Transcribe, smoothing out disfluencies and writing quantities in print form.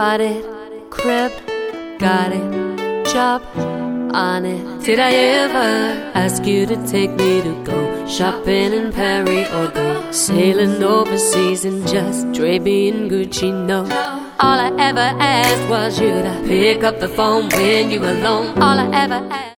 bought it, crib, got it, job on it. Did I ever ask you to take me to go shopping in Paris or go sailing overseas in just Drapey and Gucci? No. All I ever asked was you to pick up the phone when you were alone. All I ever asked